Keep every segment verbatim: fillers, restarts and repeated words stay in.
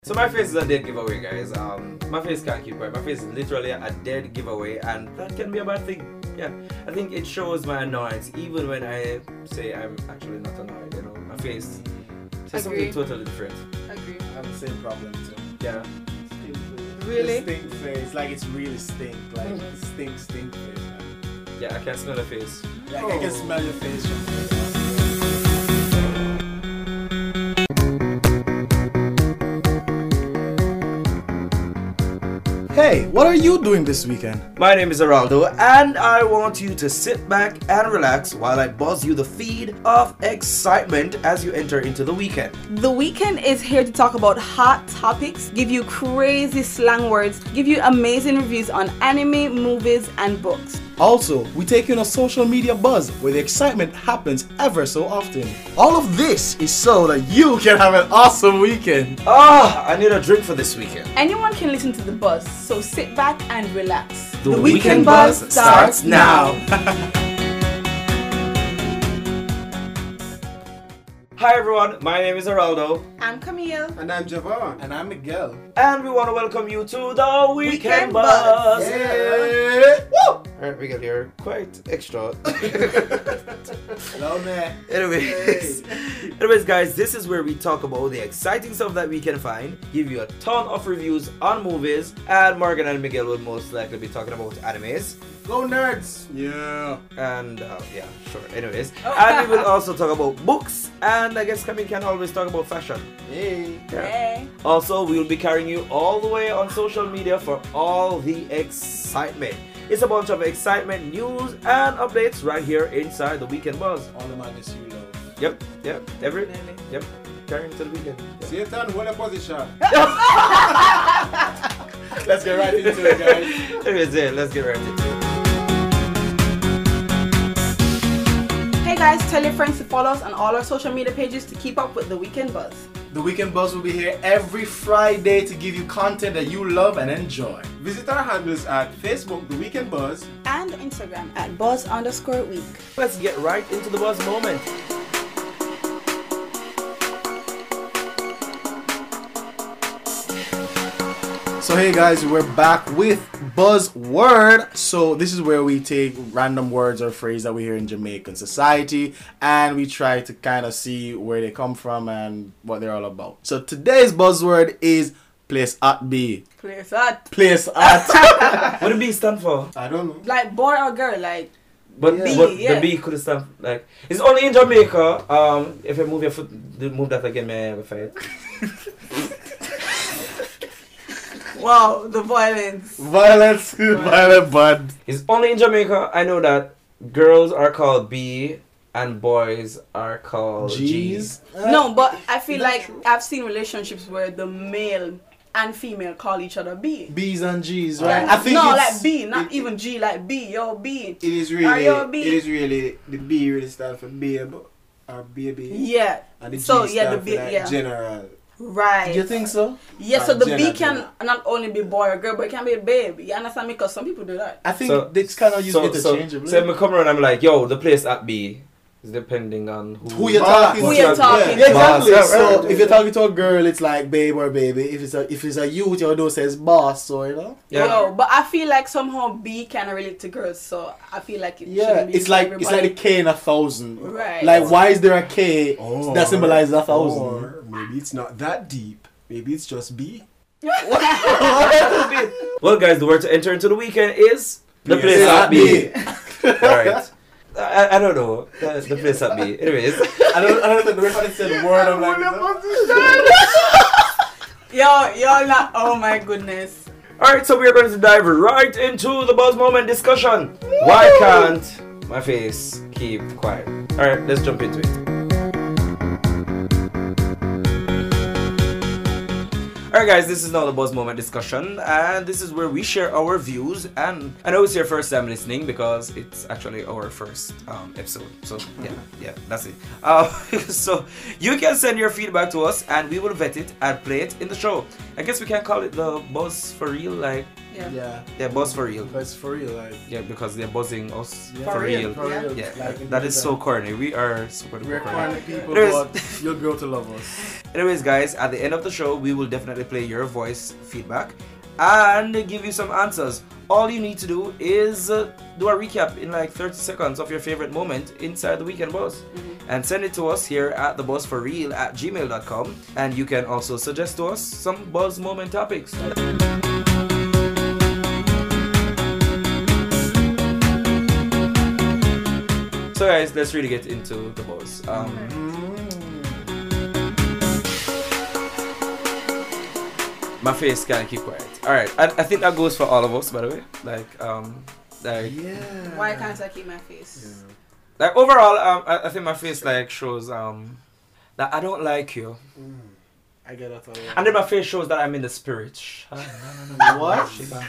So my face is a dead giveaway, guys. Um, my face can't keep quiet. My face is literally a dead giveaway, and that can be a bad thing. Yeah, I think it shows my annoyance, even when I say I'm actually not annoyed. You know, my face says something totally different. Agree. I have the same problem too. Yeah. Stink face. Really? The stink face, like it's really stink, like mm. stink, stink face. Man. Yeah, I can smell the face. Like oh. I can smell your face. Hey, what are you doing this weekend? My name is Araldo, and I want you to sit back and relax while I buzz you the feed of excitement as you enter into the weekend. The weekend is here to talk about hot topics, give you crazy slang words, give you amazing reviews on anime, movies, and books. Also, we take you on a social media buzz where the excitement happens ever so often. All of this is so that you can have an awesome weekend. Ah, I need a drink for this weekend. Anyone can listen to the buzz, so sit back and relax. The, the weekend, weekend buzz starts, starts now. Hi everyone, my name is Araldo. I'm Camille. And I'm Javon. And I'm Miguel. And we want to welcome you to the Weekend, weekend Buzz. Buzz. Yeah. Woo! Alright, Miguel, you're quite extra. Hello, man. Anyways, hey. anyways, guys, this is where we talk about the exciting stuff that we can find, give you a ton of reviews on movies, and Morgan and Miguel will most likely be talking about animes. Go nerds! Yeah. And uh, yeah, sure. Anyways, and we will also talk about books, and I guess Camille can always talk about fashion. Hey. Yeah. Hey. Also, we will be carrying you all the way on social media for all the excitement. It's a bunch of excitement, news, and updates right here inside the Weekend Buzz. All the madness you love. Yep, yep, every, yep, carrying to the weekend. Yep. Satan, hold a position. Let's get right into it, guys. Anyways, yeah, let's get right into it. Hey guys, tell your friends to follow us on all our social media pages to keep up with the Weekend Buzz. The Weekend Buzz will be here every Friday to give you content that you love and enjoy. Visit our handles at Facebook, The Weekend Buzz, and Instagram at Buzz underscore week. Let's get right into the Buzz moment. So hey guys, we're back with Buzzword. So this is where we take random words or phrases that we hear in Jamaican society and we try to kind of see where they come from and what they're all about. So today's buzzword is place at B. Place at. Place at. What do B stand for? I don't know. Like boy or girl, like. But, B, but yeah. the B could stand like it's only in Jamaica. Um, if I move your foot, move that again, may I have a fight? Wow, the violence. Violence, violent bad. It's only in Jamaica. I know that girls are called B and boys are called G's. Uh, no, but I feel like true. I've seen relationships where the male and female call each other B. B's and G's, right? I think no, like B, not it, even G, like B, yo B. It is really, it is really, the B really stands for babe or baby. Yeah. And the so, G yeah, the stands B, for like yeah. general. Right. Do you think so? Yeah, so the general, B can general. not only be boy or girl, but it can be a babe. You understand me? Because some people do that. I think so, they kind of use so, interchangeably. So, so I come around and I'm like, yo, the place at B is depending on who, who you're talking to. Who you're talking yeah, to. exactly. Boss. So if you're talking to a girl, it's like babe or baby. If it's a if it's a youth, you know, says boss. So you know. Yeah. Yo, but I feel like somehow B can relate to girls, so I feel like it Yeah, shouldn't be it's like everybody. it's like the K in a thousand. Right. Like why is there a K Or, that symbolizes a thousand? Or maybe it's not that deep. Maybe it's just B. Well, guys, the word to enter into the weekend is the Yes. place at B. B. Alright. I, I don't know. That's the place at B. Anyways. I don't I don't think the way they said word I'm like Yo, yo, not. Oh my goodness. Alright, so we're going to dive right into the Buzz Moment discussion. Why can't my face keep quiet? Alright, let's jump into it. Alright guys, this is now the Buzz Moment discussion, and this is where we share our views, and I know it's your first time listening because it's actually our first um, episode, so yeah, yeah, that's it. Uh, so you can send your feedback to us and we will vet it and play it in the show. I guess we can call it the Buzz for real, like, Yeah. Yeah. yeah, Buzz for real. But it's for real, like Yeah, because they're buzzing us yeah. for, For real. real. For Yeah. real. Yeah, Like, that is so corny. We are super we're corny. corny people, There's- but You'll grow to love us. Anyways, guys, at the end of the show, we will definitely play your voice feedback and give you some answers. All you need to do is uh, do a recap in like thirty seconds of your favorite moment inside the Weekend Buzz. Mm-hmm. And send it to us here at the buzz for real at gmail dot com. And you can also suggest to us some Buzz moment topics. So guys, let's really get into the Buzz. Um, my face can't keep quiet. Alright, I, I think that goes for all of us, by the way. Like, um, like... Yeah. Why can't I keep my face? Yeah. Like, overall, um, I, I think my face, like, shows, um, that I don't like you. Mm. I get that. And then my face shows that I'm in the spirit. What?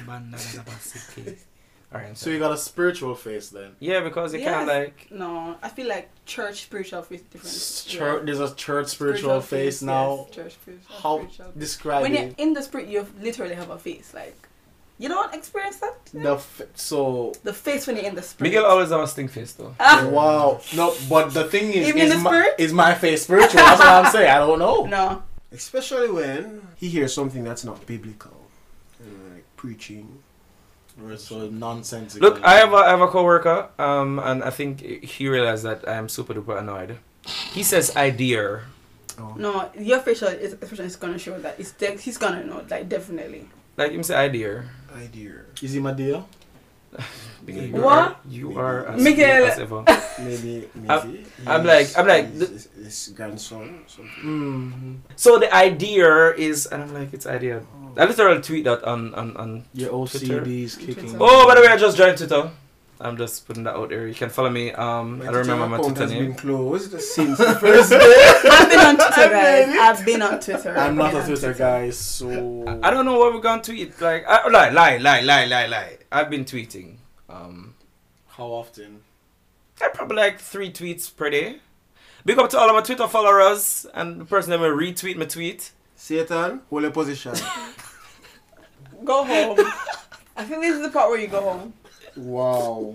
Alright, So you got a spiritual face then? yeah, because you Yes. can't, like... No, I feel like church spiritual face different. Church, Yeah. There's a church spiritual, face, now. Yes, church spiritual. How spiritual. describe When you're it? in the spirit, you literally have a face. Like, you don't experience that? The f- so The face when you're in the spirit. Miguel always has a stink face, though. Ah, wow. No, but the thing is, Even in is, the my, spirit? is my face spiritual? That's what I'm saying. I don't know. no. Especially when he hears something that's not biblical. Uh, like preaching. Or so nonsensical. Look, I have a, I have a coworker, um, and I think he realized that I am super duper annoyed. He says, "I dear." Oh. No, your facial expression is gonna show that. It's de- he's gonna know, like, definitely. Like him say, "I dear." Idea. Is he my dear? Miguel, you What? Are, you are as Miguel. as ever. Maybe, maybe. I'm- I'm like- I'm like, His, his, his grandson or something. Mm-hmm. So the idea is, and I'm like, it's idea. I literally tweet that on on on. Your O C D is Twitter. kicking. Oh, by the way, I just joined Twitter. I'm just putting that out there. You can follow me. Um, My I don't remember my account Twitter has been name. closed since the first day. I've been on Twitter, I guys. made it. I've been on Twitter. I'm not I've a been on Twitter guy, so I don't know what we're gonna tweet. Like, I, lie, lie, lie, lie, lie, lie. I've been tweeting. Um, how often? I probably like three tweets per day. Big up to all of my Twitter followers and the person that will retweet my tweet. Satan, hold your position. Go home. I think this is the part where you go home. Wow.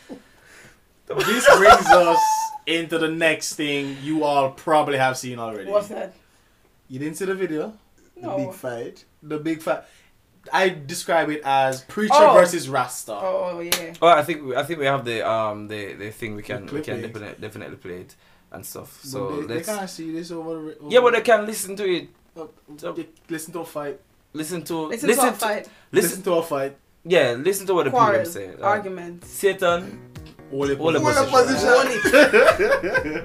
This brings us into the next thing you all probably have seen already. What's that? You didn't see the video? The No. big fight. The big fight. I describe it as preacher Oh. versus Rasta. Oh yeah. Oh, I think we- I think we have the um the, the thing we can The we can clipping. definitely definitely play it and stuff. But So they, they let's can't see this over. over yeah, but they can listen to it. uh, they listen to a fight. Listen to Listen, listen to a to fight. Listen, listen to a fight. yeah listen to what the people Quarrels. say. Like, Arguments. Satan. Hold your Hold your position. position. Hold it.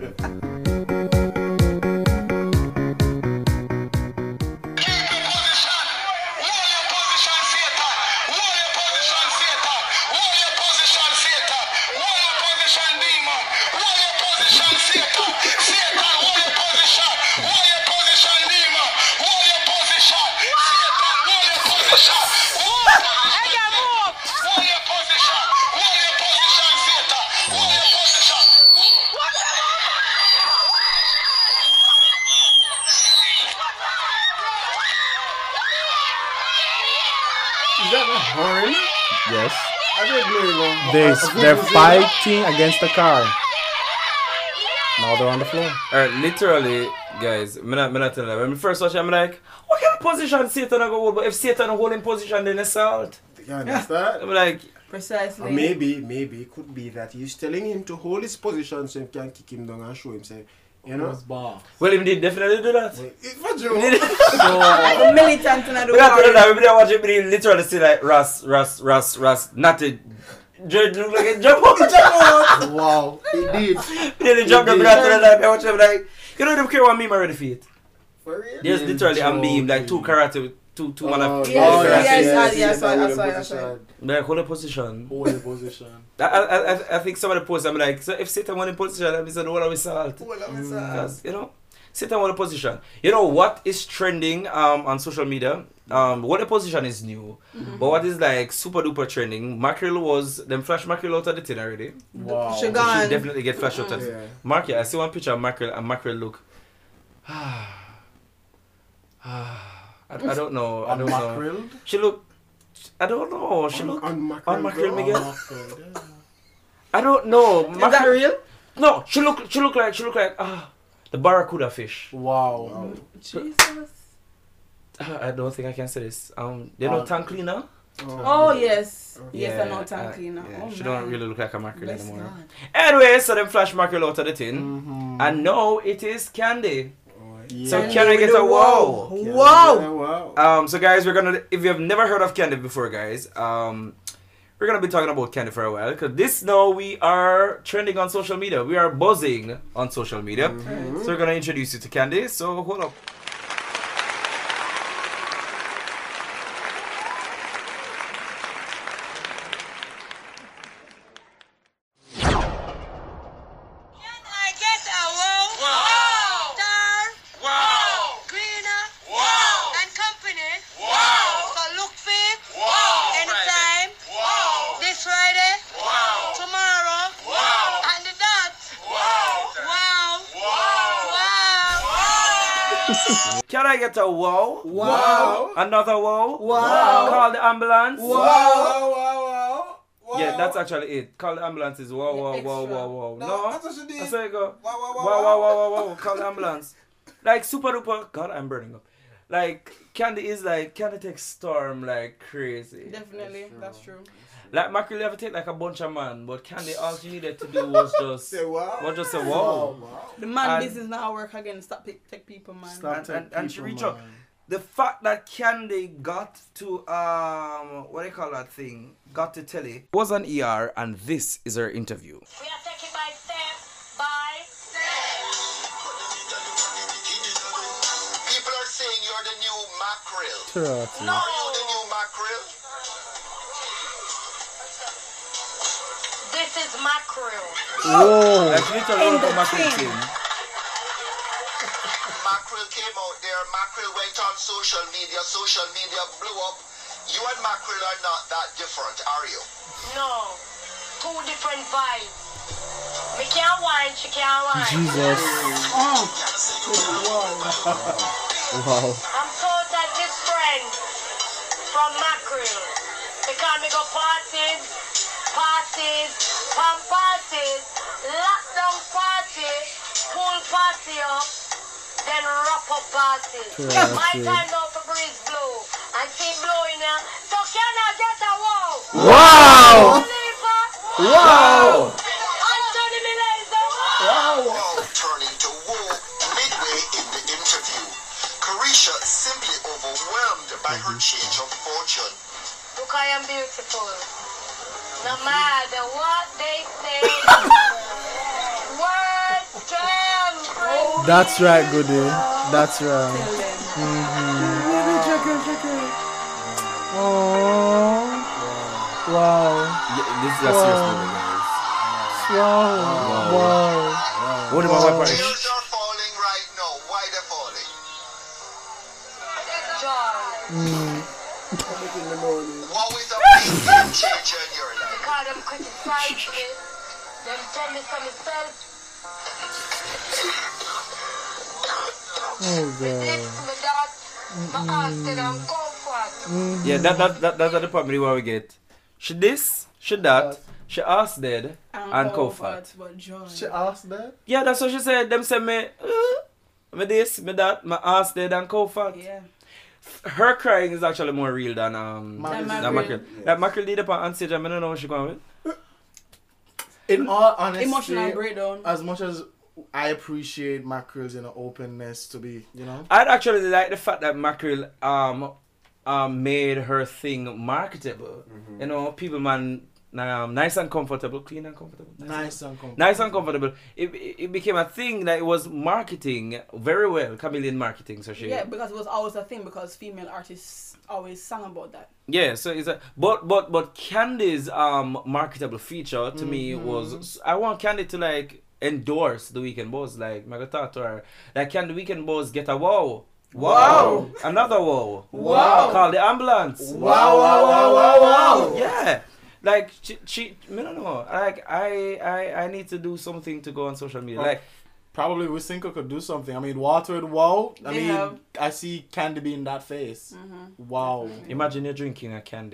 Is that a horn? Yes. I don't know. They, Uh, they're who is it? fighting against the car. Now they're on the floor. Alright, literally, guys, I'm not, I'm not telling you. When I first watch it, I'm like, what kind of position Satan I go hold? But if Satan hold in position, then assault. You understand? I'm like, Precisely. Or maybe, maybe it could be that he's telling him to hold his position so he can kick him down and show him, say, you know. Bar. well, he did definitely do that. If I do, He did. The militant and the We got to warrior. that. We didn't watch it, but he literally see like Russ, Russ, Russ, Russ, not to Judge look like a jump out. Wow. he did. Then he jumped up. We got to that. I watch him like, you know, them care what meme already feet. For real? There's literally a meme like two karate, two two man Oh, of Yes, Oh, yes, yes, yes, yes, yes, that I was saw it, the I saw it. position. like hold a position. Hold the position. I, I, I, I think somebody posted, I'm like, so if Satan won in position, I'm saying, what are we salt? Hold on, sir. Because, you know, Satan won a position. You know what is trending um on social media? Um, what a position is new, Mm-hmm. but what is like super duper trending? Mackerel was them flash mackerel out of the tin already. Wow. She They gone. should definitely get flashed out of Yeah. Mark, yeah, I see one picture of mackerel and mackerel look. I, I don't know. I On don't know. mackerel? She look. I don't know. She On, look. on mackerel. on mackerel, bro. Miguel. Mackerel, yeah. I don't know. Is that Mackerel- real? No, she look. She look like. She look like. Ah, The barracuda fish. Wow. Jesus. I don't think I can say this. Um, you know Uh, tank cleaner? Oh yes, yes, Yeah, I know tank uh, cleaner. yeah, Oh, she man. don't really look like a mackerel Bless anymore. God. Anyway, so them flash mackerel out of the tin. Mhm. And now it is Candy. Yeah. So Candy can I with get the a wow. wow? Wow. Wow. Um, so guys, we're gonna, if you have never heard of Candy before, guys, um, we're gonna be talking about Candy for a while, because this now we are trending on social media. We are buzzing on social media. Mm-hmm. So we're gonna introduce you to Candy. So hold up. Can I get a wow? Wow! Star? Wow! Greener? Wow! And company? Wow! So look fit? Wow! Anytime? Wow! This Friday? Wow! Tomorrow? Wow! And the dot? Wow! Wow! Wow! Wow! Can I get a wow? Wow. Another wow? Wow. Call the ambulance. Wow. Wow. Wow. Wow. Yeah, that's actually it. Call the ambulance is wow, Yeah, wow, wow, extra. wow, wow. No, No, that's what she did. that's how you go. Wow, wow, wow, Wow, wow, wow, wow, wow. Call the ambulance. Like super duper. God, I'm burning up. Like Candy is like Candy takes storm like crazy. Definitely, that's true. Like Mackerel ever take like a bunch of man, but Candy all she needed to do was just Say wow. was just say Wow. wow. The man And- business now work again. Stop pick, take people, man. Stop And, take and, and she people, reach out. man. The fact that Candy got to um what do you call that thing? Got to telly was on E R, and this is her interview. We are taking by step by step. People are saying you're the new mackerel. Trotty. No. Are you the new mackerel? This is mackerel. Whoa. Like literally In one of the Mackerel tin. thing. Mackerel came out there. Mackerel went on social media. Social media blew up. You and mackerel are not that different, are you? No. Two different vibes. Me can't whine, she can't whine. Jesus. Wow. I'm totally different from mackerel. Because me go parties, parties, pump parties, lockdown party, pool party up, then wrap up party. Yeah, My okay. time now for breeze blow. And see blowing now. So can I get a wow? Wow. Oliver, Wow. Anthony Milaser, Now turning to woe midway in the interview. Carisha simply overwhelmed by her change of fortune. look, I am beautiful. No matter what they say, words can bring That's right, Goody. That's right. Tell them. Oh. Wow. Yeah, this is a serious Wow. movie, guys. Wow. Wow. What about Wow. my Tears are falling right now. Why they're falling? joy. What is a big game changer in your life? Because them criticize me, them tell me for myself, Oh this, God. me that, my Austin and comfort. Yeah, that that that that's the problem what we get. She this, she that, she asked dead and co co-fat. But joy. She asked that? Yeah, that's what she said. Them say me, uh, me this, me that, my ass dead and co-fat. Yeah. Her crying is actually more real than um Than than Mackerel. Mackerel. Like Mackerel did up on stage, and I don't know what she going with. In all honesty, Emotional breakdown. as much as I appreciate Mackerel's you know openness to be, you know. I'd actually like the fact that Mackerel um um made her thing marketable. You know, people man um, nice and comfortable, clean and comfortable. Nice and comfortable. Nice and comfortable. It, it, it became a thing that it was marketing very well, chameleon marketing. So she Yeah, because it was always a thing because female artists always sang about that. Yeah, so it's a but but but Candy's um marketable feature to me Mm-hmm. was I want Candy to like endorse the Weekend Boss, like I gotta talk to her. Like, can the Weekend Boss get a wow? Wow. Another wow. Wow. Call the ambulance. Wow, wow, wow, wow, wow. Yeah. Like she, she I don't know. Like I, I, I need to do something to go on social media. Oh. Like Probably we think we could do something. I mean, Watered Wow. I They mean, have- I see Candy be in that face. Wow. imagine you're drinking a candy.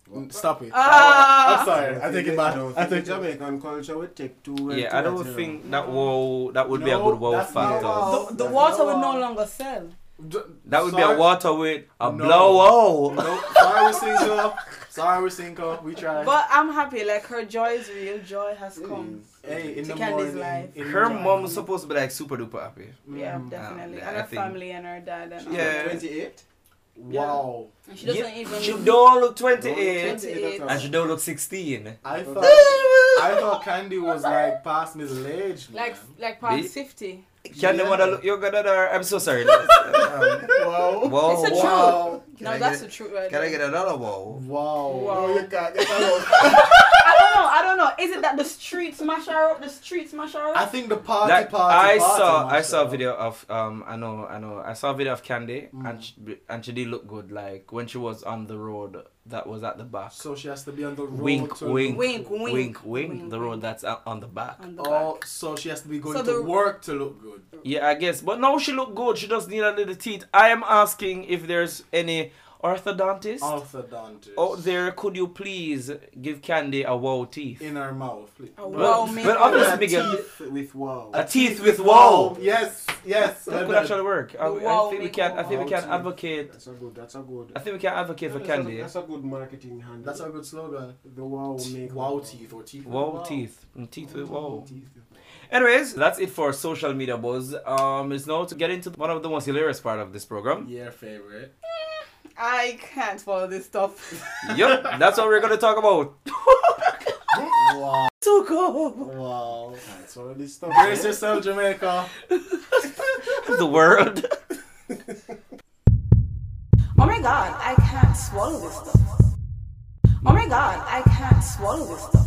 Mm, Stop it. Ah. I'm sorry. I take it back. I I think take it. Jamaican culture would take two. well Yeah, I don't towards, you know. think that wow that would be a No, good wow that's not factor. wow. The, the That's water not will no wow. longer sell. D- That would be sorry. a water with a No. blow wow. No, sorry, we Cinco. Sorry, we Cinco. We tried. But I'm happy. Like her joy is real. Joy has come. Hey, in to the Candy's morning, life. in Her the mom's supposed to be like super duper happy. Yeah, Mm. definitely. Um, and I her think- family and her dad and all. Yeah. twenty-eight? Wow. And she doesn't Yeah, even. she don't look twenty-eight twenty-eight. and she don't look sixteen. I thought I thought Candy was like past middle age. Like man. like past Me? fifty. Can the Yeah. mother look younger than her? I'm so sorry. um, Wow. wow. It's the Wow. truth. Can No, I that's get- the truth right Can I there. get another wow? Wow. Wow. Oh, you can't get along. I don't know. I don't know. Is it that the streets mash her up? The streets mash her I up? think the party Like, party. I party saw I must saw a have- video of um I know I know I saw a video of Candy and she, and she did look good like when she was on the road that was at the back. So she has to be on the road. Wink, to wink, Wink, wink, wink, wink, wink, the road wink. that's out on the back. On the Oh, back. so she has to be going So to the- work to look good. Yeah, I guess. But no, she look good. She just need a little teeth. I am asking if there's any orthodontist Orthodontist. out there. Could you please give Candy a wow teeth? In her mouth, please. Oh, Well, wow, me. well, obviously, A Miguel, teeth with wow. a teeth with wow. Yes, yes. That could actually work. I, The I wow think we make can. I think we wow can teeth. advocate. That's a good. That's a good. I think we can advocate for that's, a, Candy. that's a good marketing handle. That's a good slogan. The wow make Wow teeth or teeth. with Wow teeth. Mm, Teeth with wow. Teeth with wow. Anyways, that's it for social media buzz. Um, it's now to get into one of the most hilarious part of this program. Your favorite. I can't follow this stuff. Yup, that's what we're gonna talk about. Wow. To go. Wow. That's all this stuff. Brace yourself, Jamaica. The world. Oh my god, I can't swallow this stuff. Oh my god, I can't swallow this stuff.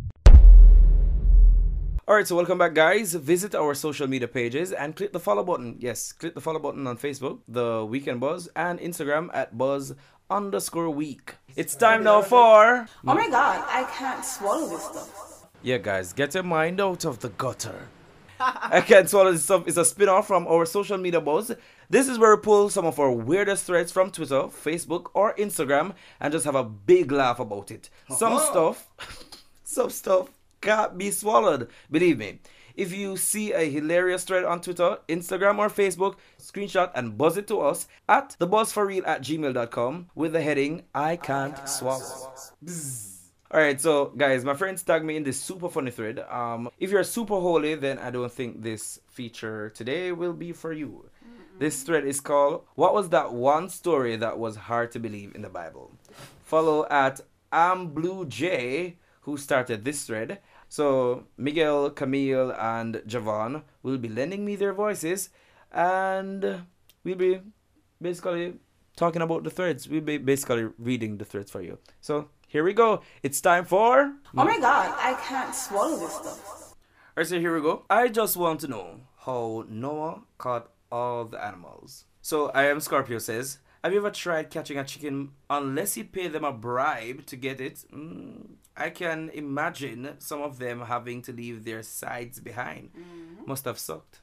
Alright, so welcome back, guys. Visit our social media pages and click the follow button. Yes, click the follow button on Facebook, The Weekend Buzz, and Instagram at Buzz underscore week. It's time now for... Oh my god, I can't swallow this stuff. Yeah, guys, get your mind out of the gutter. I Can't Swallow This Stuff is a spin-off from our social media buzz. This is where we pull some of our weirdest threads from Twitter, Facebook, or Instagram and just have a big laugh about it. Some stuff, some stuff can't be swallowed. Believe me. If you see a hilarious thread on Twitter, Instagram, or Facebook, screenshot and buzz it to us at thebuzzforreal at gmail dot com with the heading I Can't Swallow. Alright, so guys, my friends tagged me in this super funny thread. Um, if you're super holy, then I don't think this feature today will be for you. This thread is called What Was That One Story That Was Hard to Believe in the Bible? Follow at AmBlueJ, who started this thread. So Miguel, Camille, and Javon will be lending me their voices, and we'll be basically talking about the threads. We'll be basically reading the threads for you. So here we go. It's time for... Oh my god, I can't swallow this stuff. Alright, so here we go. I just want to know how Noah caught all the animals. So I am Scorpio says, have you ever tried catching a chicken unless you pay them a bribe to get it? Mm, I can imagine some of them having to leave their sides behind. Mm-hmm. Must have sucked.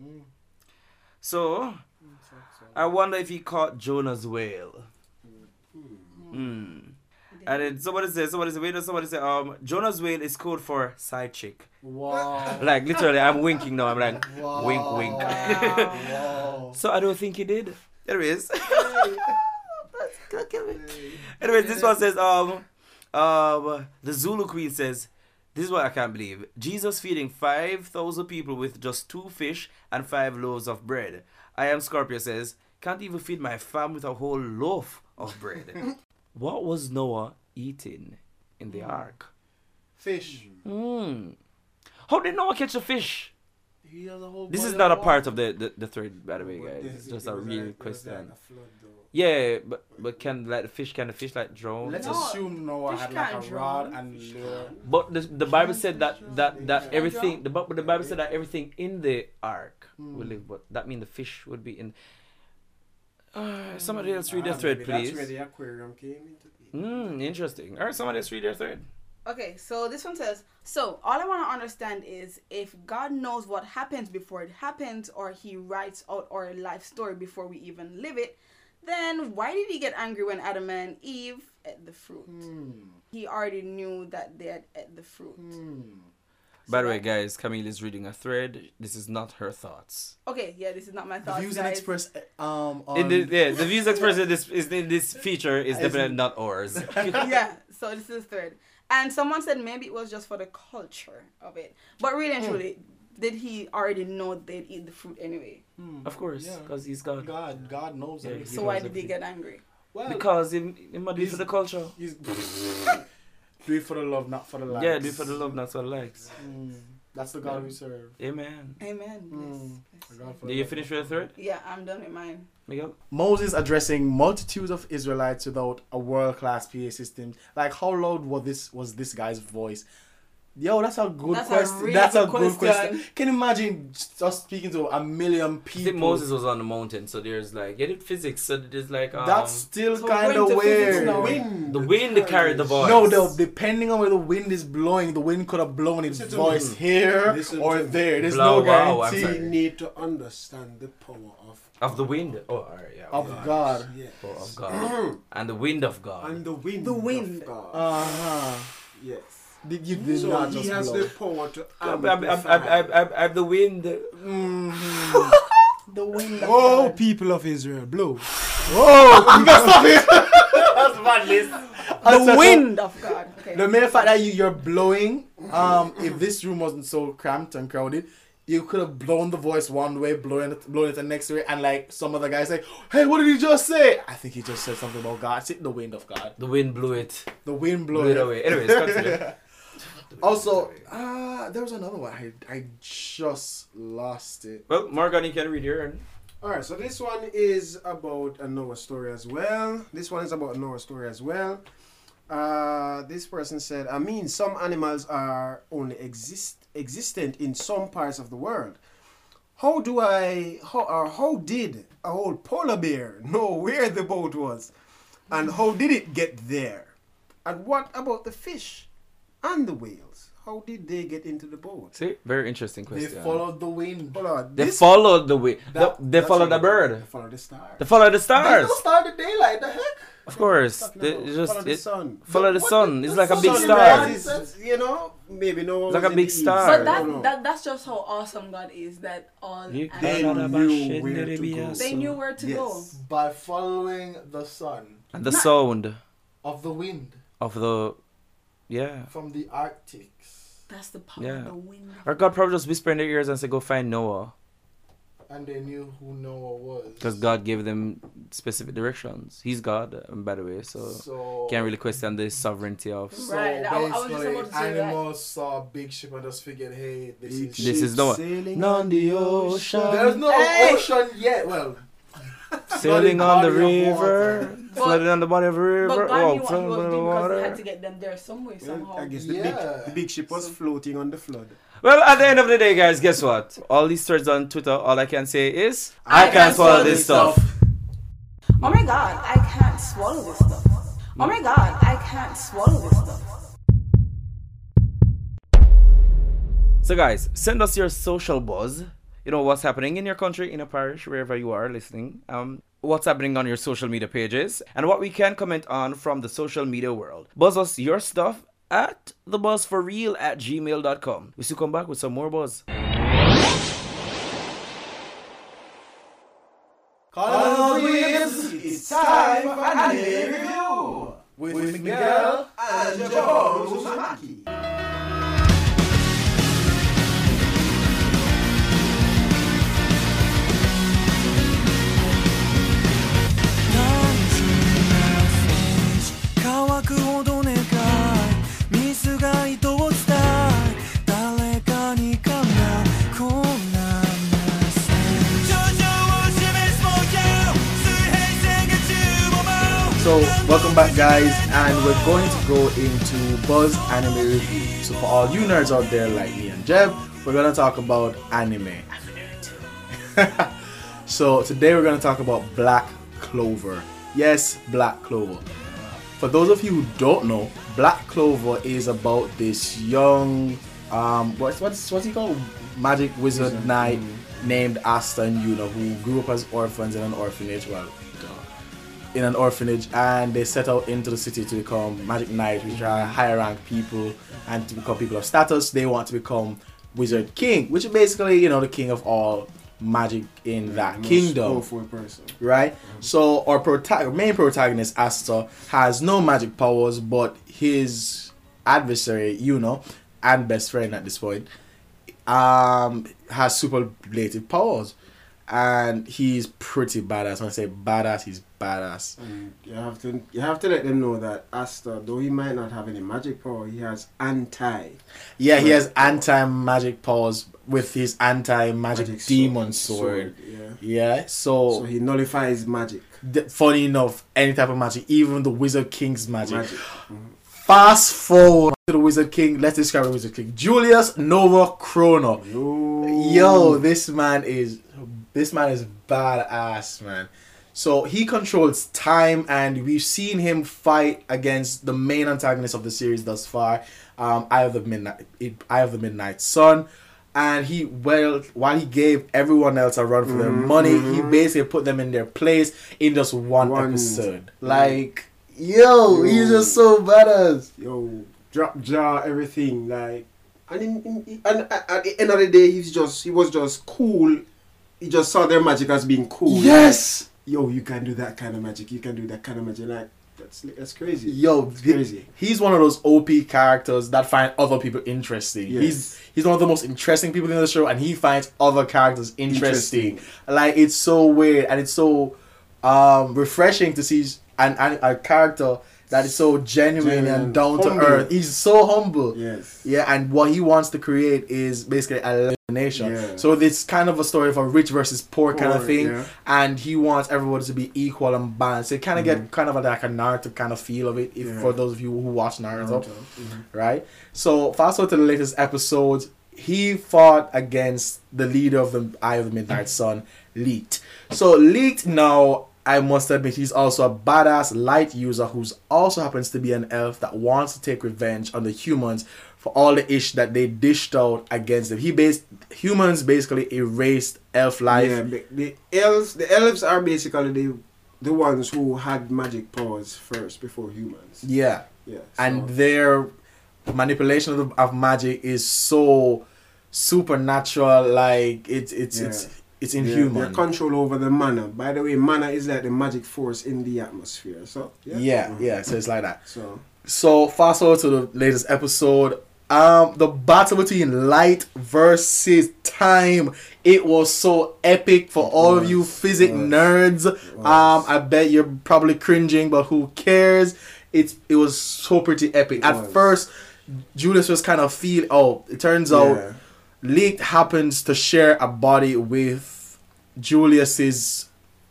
So, I wonder if he caught Jonah's whale. Mm. And then somebody said, somebody said, wait, somebody said, um, Jonah's whale is code for side chick. Wow. Like, literally, I'm winking now. I'm like, wink, wink. Wow. So I don't think he did. Anyways. That's gonna kill me. Anyways, this one says, um, um, the Zulu Queen says, this is what I can't believe. Jesus feeding five thousand people with just two fish and five loaves of bread. I am Scorpio says, can't even feed my fam with a whole loaf of bread. What was Noah eating in the ark? Fish. Hmm. How did Noah catch a fish? He has a whole This body is of not a water. part of the, the, the thread, by the way, But guys. this- It's just it a was real like- it was question. like a flood, though. Yeah, but but can like the fish can the fish like drown? Let's No, assume Noah fish had like can't a drown. rod and lure. But the the Bible said that that that Can't everything drown? the but the Bible said that everything in the ark Hmm. will live. But that means the fish would be in. Uh, somebody else read Ah, their thread, maybe That's where please. the aquarium came into it. Hmm, interesting. All right, somebody else read their thread. Okay, so this one says, so all I want to understand is if God knows what happens before it happens or he writes out our life story before we even live it, Then why did he get angry when Adam and Eve ate the fruit? Hmm. He already knew that they had ate the fruit. Hmm. By the way, guys, Camille is reading a thread. This is not her thoughts. Okay, yeah, this is not my The thoughts, views guys. and express um on In the, yeah, the views expressed in this is in this feature is Is- definitely not ours. Yeah, so this is third. And someone said maybe it was just for the culture of it. But really and truly, did he already know they'd eat the fruit anyway? Of course, Yeah. because he's God. God, God knows Yeah, everything. So knows why did everything. he get angry? Well, Because he, he might do it for the culture. he's do it for the love, not for the likes. Yeah, do it for the love, not for the likes. Mm. That's the God we serve. Amen. Amen. Mm. Yes. A God for Did the you love. finish with the thread, Yeah, I'm done with mine. Miguel? Moses addressing multitudes of Israelites without a world-class P A system. Like, how loud was this? Was this guy's voice? Yo, that's a good That's a question. really that's a good good question. question. Can you imagine just speaking to a million I people? think Moses was on the mountain, so there's like, yeah, did physics, so there's like, um, That's still So kind we're of into physics weird. now. Wind. the wind carried the voice. No, the, depending on where the wind is blowing, the wind could have blown its Listen to voice me. here Listen or to me. there. There's Blow, no wow, I'm guarantee We need to understand the power of Of the wind. Oh, alright, yeah. of okay. God. Yes. Power of God. And the wind of God. And the wind. The wind. Of God. Uh huh. yes. Did you did So not he just has blow? the power to I'm, I'm, I'm, amplify. I'm, I'm, I'm the wind. Mhm. The wind. Of Oh, God. people of Israel, blow. Oh, you gotta stop it. That's madness. The wind of God. Okay. The mere fact that you, you're blowing, um, if this room wasn't so cramped and crowded, you could have blown the voice one way, blowing it, blowing it the next way, and like some other guy say, "Hey, what did he just say?" I think he just said something about God. It's the wind of God. The wind blew it. The wind Blew blew it away. Anyways, continue. Also, uh, there was another one. I, I just lost it. Well, Morgan, you can read here. And Alright, so this one is about a Noah story as well. This one is about a Noah story as well. Uh, this person said, I mean, some animals are only exist existent in some parts of the world. How do I, how, or how did a whole polar bear know where the boat was? And how did it get there? And what about the fish and the whales? How did they get into the boat? see, very interesting They question. followed the wind. Hold on, They this- followed the wind. that- they that's followed the what- bird. They followed the star. They followed the There's stars. no star the daylight. The heck? Of course. Talking They about just follow the it- sun. follow the What sun. the- It's the like a big sun star. rises. You know, maybe no. Like a big star. But that, No. that that's just how awesome God is. That all You They animals, knew where to go. they knew where to Yes. go. By following the sun And the sound of the wind of the, yeah. from the Arctics. That's the power Yeah. of the wind. Or God probably just whisper in their ears and say, go find Noah. And they knew who Noah was. Because God gave them specific directions. He's God, um, by the way, so So can't really question the sovereignty of. So Right, I- I was just basically, about to say that. animals saw a big ship and just figured, hey, this Big is. This is ship Noah. sailing On the ocean, There's no Hey! ocean yet. Well, sailing on the body of river, water. floating on the body of the river. But God Oh, knew what he floating was on the doing because he had water. to get them there some way, Well, somehow. I guess the, Yeah. big, the big ship was floating on the flood. Well, at the end of the day, guys, guess what? All these threads on Twitter, all I can say is, I I, can't can't swallow swallow this this stuff. Oh my God, I can't swallow this stuff. Oh my God, I can't swallow this stuff. So, guys, send us your social buzz. You know what's happening in your country, in a parish, wherever you are listening. Um, what's happening on your social media pages, and what we can comment on from the social media world. Buzz us your stuff at thebuzzforreal at gmail dot com. We still come back with some more buzz. Colin Williams, it's time for anime review with, with Miguel and Joe Uzumaki. So, welcome back, guys, and we're going to go into Buzz Anime Review. So, for all you nerds out there like me and Jeb, we're going to talk about anime. So, today we're going to talk about Black Clover. Yes, Black Clover. For those of you who don't know, Black Clover is about this young, um, what's what's what's he called? Magic wizard knight named Asta and Yuna, who grew up as orphans in an orphanage. Well, duh. in an orphanage, and they set out into the city to become magic knights, which are higher rank people, and to become people of status. They want to become Wizard King, which is basically, you know, the king of all magic in that Most kingdom, powerful person. right? So our prota- main protagonist Asta has no magic powers, but his adversary, you know, and best friend at this point, um, has superlative powers, and he's pretty badass. When I say badass, he's badass. And you have to you have to let them know that Asta, though he might not have any magic power, he has anti. Yeah, he has anti-magic powers with his anti-magic Magic demon sword, sword. sword, Yeah, so, So he nullifies magic. th- funny enough, any type of magic, even the Wizard King's magic. Magic. Fast forward to the Wizard King. Let's describe the Wizard King. Julius Nova Chrono. Yo. Yo, this man is this man is badass, man. So he controls time, and we've seen him fight against the main antagonist of the series thus far, um, Eye of the Midnight, Eye of the Midnight Sun. And he, well, while he gave everyone else a run for their money, he basically put them in their place in just one, One. episode. Like, yo, he's just so badass. Yo, drop jaw, everything, like, and in, in, and at, at the end of the day, he's just he was just cool. He just saw their magic as being cool. Yes. Yo, you can do that kind of magic. You can do that kind of magic. Like, that's that's crazy. Yo, It's crazy. he's one of those O P characters that find other people interesting. Yes. He's he's one of the most interesting people in the show, and he finds other characters interesting. Interesting. Like, it's so weird, and it's so um, refreshing to see an, an, a character that is so genuine Genuine, and down to humble. earth. He's so humble. Yes. Yeah, and what he wants to create is basically elimination. Yeah. So it's kind of a story of a rich versus poor, kind of Poor, thing, yeah. and he wants everybody to be equal and balanced. So you kind of get kind of like a Naruto kind of feel of it, if Yeah. for those of you who watch Naruto, Naruto, mhm. right? So fast forward to the latest episodes. He fought against the leader of the Eye of the Midnight Sun, Leaked. So Leaked now, I must admit, he's also a badass light user who's also happens to be an elf that wants to take revenge on the humans for all the ish that they dished out against them. He based humans basically erased elf life. Yeah, the, the elves, the elves are basically the the ones who had magic powers first before humans. Yeah. Yeah, And so- their manipulation of, the, of magic is so supernatural, like it's it's Yeah. it's it's Their- inhuman. Their control over the mana. By the way, mana is like the magic force in the atmosphere. So yeah, yeah, Mhm. yeah. So it's like that. So So fast forward to the latest episode. Um, the battle between light versus time. It was so epic for It all of was, you physics was, nerds. was. Um, I bet you're probably cringing, but who cares? It's it was so pretty epic. It At was. first, Julius was kind of feel. Oh, it turns out yeah. Leaked happens to share a body with Julius's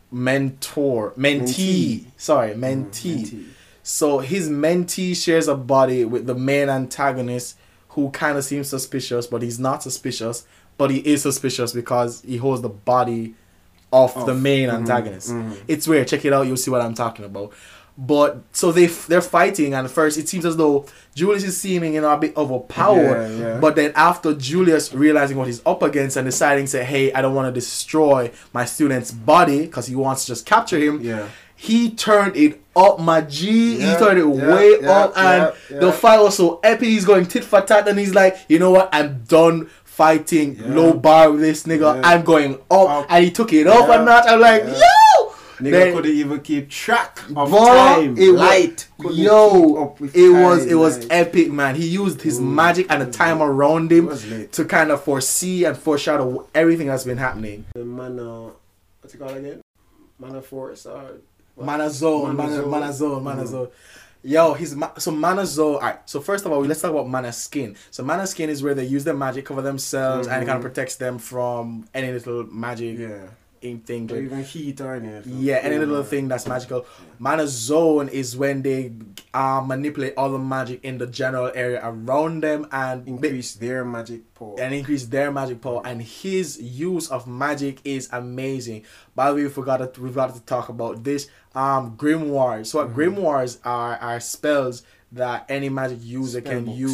mentor, mentee. Mentee. Sorry, Mm, mentee. mentee. So his mentee shares a body with the main antagonist, who kind of seems suspicious, but he's not suspicious. But he is suspicious because he holds the body of, Of, the main mhm, antagonist. mhm. It's weird. Check it out. You'll see what I'm talking about. But so they they're fighting, and first it seems as though Julius is seeming, you know, a bit overpowered. Yeah, yeah. But then after Julius realizing what he's up against and deciding, say, hey, I don't want to destroy my student's body because he wants to just capture him. Yeah. He turned it up, my G. Yeah, he turned it yeah, way yeah, up, and yeah, the yeah. fight was so epic. He's going tit for tat, and he's like, you know what? I'm done fighting Yeah. low bar with this nigga. Yeah. I'm going up, Up. and he took it up Yeah, a notch. I'm like, yeah. yo. Nigga Then- couldn't even keep track of Boy, time. it was- Light. couldn't keep Yo, up with it was time, it was like- epic, man. He used his Ooh, magic and the it was time lit. around It him was lit. to kind of foresee and foreshadow everything that's been happening. The mana, what's it called again? Mana force or what? Mana zone, Mana mana, zone. mana zone, mana Mhm. zone. Yo, he's ma- so mana zone. Alright, so first of all, let's talk about mana skin. So mana skin is where they use their magic, cover themselves, and it kind of Mhm. protects them from any little magic Yeah. in thing. Or even heat or anything. Yeah, any little Yeah. thing that's magical. Mana zone is when they uh, manipulate all the magic in the general area around them and Increase their magic power. and increase their magic power. And his use of magic is amazing. By the way, we forgot to, we forgot to talk about this. Um, grimoires. So what Mm-hmm. grimoires are are spells that any magic user Spell can books. use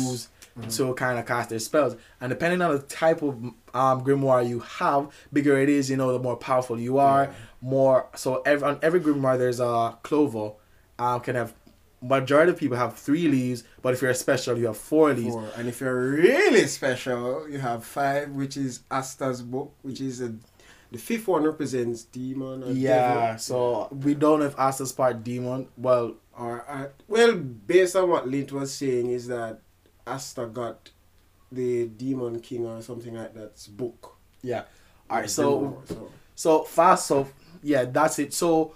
mm-hmm. to kind of cast their spells. And depending on the type of um, grimoire you have, bigger it is, you know, the more powerful you are. Yeah. More so, every, on every grimoire there's a clover. Um, can have majority of people have three leaves, but if you're special, you have four leaves. Four. And if you're really special, you have five, which is Asta's book, which is a the fifth one represents demon. Or yeah, devil. so we don't know if Asta's part demon. Well, or uh, well, based on what Lint was saying, is that Asta got the Demon King or something like that's book. Yeah. All right. So, so, so fast. So yeah, that's it. So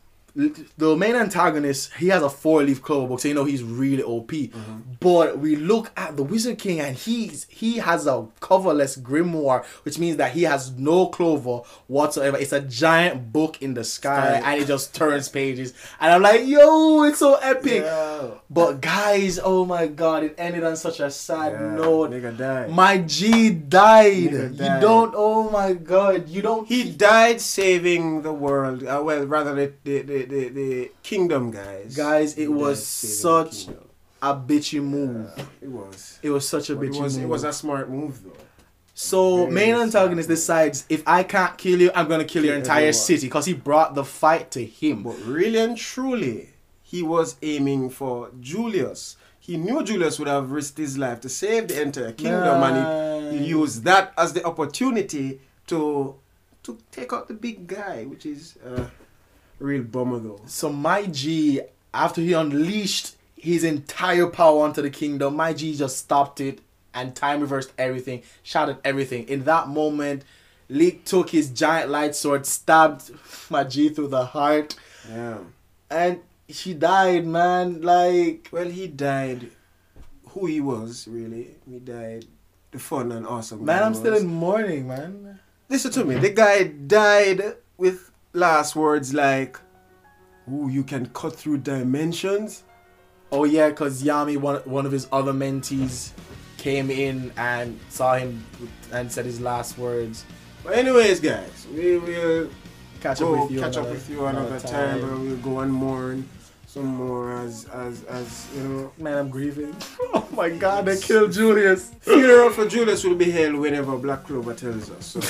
the main antagonist, he has a four-leaf clover book, so you know he's really O P. Mm-hmm. But we look at the Wizard King, and he's he has a coverless grimoire, which means that he has no clover whatsoever. It's a giant book in the sky, and it just turns pages. And I'm like, yo, it's so epic. Yeah. But guys, oh my god, it ended on such a sad yeah, note. Nigga died. My G died. Nigga died. You don't. Oh my god, you don't. He died saving the world. Uh, well, rather the the, the the the kingdom, guys. Guys, it was such a bitchy move. Yeah, it was. It was such a but bitchy it was, move. It was a smart move, though. So, Very main antagonist decides, if I can't kill you, I'm going to kill your entire everyone. city. Because he brought the fight to him. But really and truly, he was aiming for Julius. He knew Julius would have risked his life to save the entire kingdom. Nice. And he, he used that as the opportunity to to take out the big guy, which is a real bummer, though. So, my G, after he unleashed his entire power onto the kingdom, my G just stopped it. And time reversed everything, shattered everything. In that moment, Leek took his giant light sword, stabbed my G through the heart. Yeah. And she died, man. Like, well, he died who he was, really. He died the fun and awesome man, I'm was. still in mourning, man. Listen to me. The guy died with last words like, ooh, you can cut through dimensions. Oh, yeah, because Yami, one, one of his other mentees, came in and saw him and said his last words. But anyways, guys, we will catch go, up with you catch another, up with you another, another time, time, but we'll go and mourn some more as as as you know. Man, I'm grieving. Oh my God, they killed Julius. Funeral for Julius will be held whenever Black Clover tells us. So,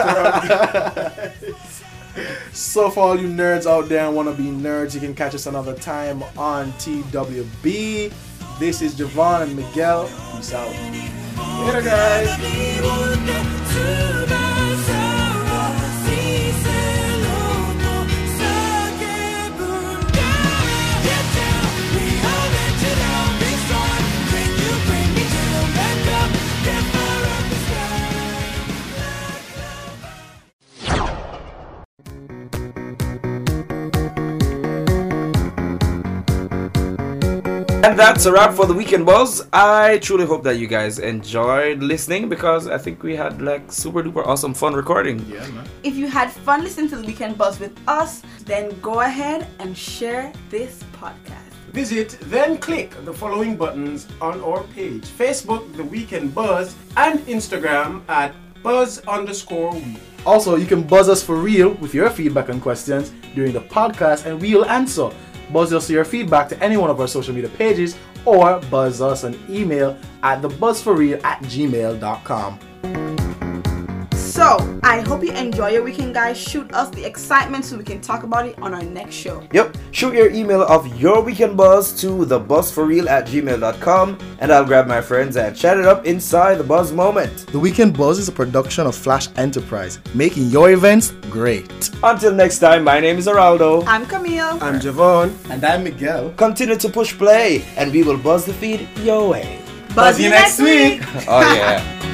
so for all you nerds out there and wanna be nerds, you can catch us another time on T W B. This is Javon and Miguel. Peace out. Later, guys. And that's a wrap for the Weekend Buzz. I truly hope that you guys enjoyed listening, because I think we had like super duper awesome fun recording. Yeah, man. If you had fun listening to the Weekend Buzz with us, then go ahead and share this podcast. Visit, then click the following buttons on our page: Facebook, The Weekend Buzz, and Instagram at Buzz underscore we. Also, you can buzz us for real with your feedback and questions during the podcast, and we'll answer. Buzz us your feedback to any one of our social media pages, or buzz us an email at thebuzzforreal at gmail dot com. So, I hope you enjoy your weekend, guys. Shoot us the excitement so we can talk about it on our next show. Yep. Shoot your email of your weekend buzz to thebuzzforreal at gmail dot com, and I'll grab my friends and chat it up inside the Buzz Moment. The Weekend Buzz is a production of Flash Enterprise, making your events great. Until next time, my name is Araldo. I'm Camille. I'm Javon. And I'm Miguel. Continue to push play, and we will buzz the feed your way. Buzz, Buzz you next week. week. Oh, yeah.